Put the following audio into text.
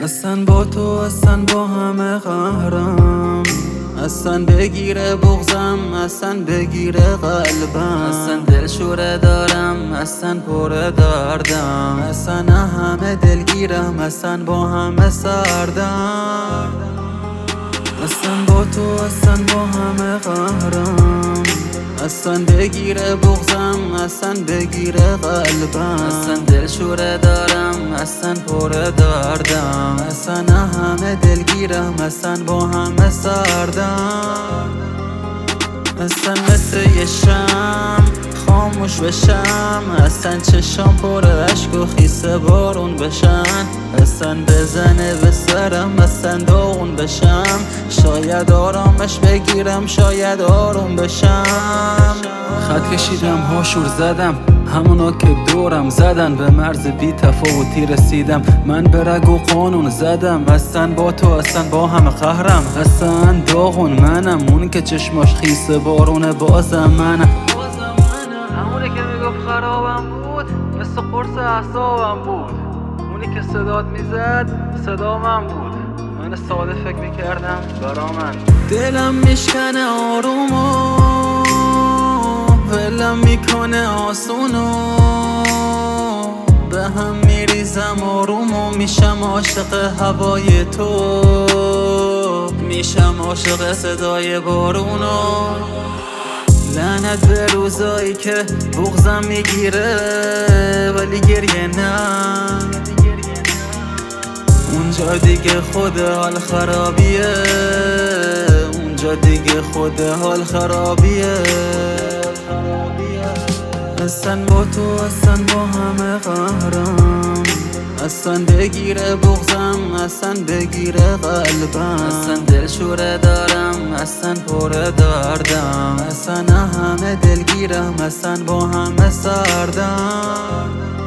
اصلا با تو اصلا با همه قهرم، اصلا بگیره بغزم، اصلا بگیره قلبم، اصلا دلشوره دارم، اصلا پر دردم، اصلا همه دلگیرم، اصلا با همه سردم. اصلا با تو اصلا با همه قهرم، اصلا بگیره بغزم، اصلا بگیره قلبم، اصلا دلشوره دارم، اصلا پر دردم، اصلا همه دلگیرم، اصلا با همه سردم. اصلا مثل یه شمع خاموش بشم، اصلا چشام پر اشک و خیس بارون بشن، اصلا بزنه به سرم، اصلا داغون بشم، شاید آرامش بگیرم، شاید آروم بشم. خط کشیدم هاشور زدم، همونا که دورم زدن، به مرز بی تفاوتی رسیدم، من به رگ و قانون زدم. اصلا با تو اصلا با همه قهرم، اصلا داغون منم، اونی که چشماش خیس بارونه بازم منم، همونی که میگفت خرابم بود، مثل قرص اعصابم بود، اونی که صدات میزد صدا من بود، من ساده فکر میکردم برا من. دلم میشکنه آرومو، ولم میکنه آسونو، به هم میریزم آرومو، میشم عاشق هوای تو، میشم عاشق صدای بارونو. لعنت به روزایی که بغزم میگیره ولی گریه نه، اونجا دیگه خود حال خرابیه، اونجا دیگه خود حال خرابیه. اصلا با تو اصلا با همه قهرم، اصلا بگیره بغزم، اصلا بگیره قلبم، اصلا دلشوره دارم، اصلا پر دردم، اصلا همه دلگیرم، اصلا با همه سردم.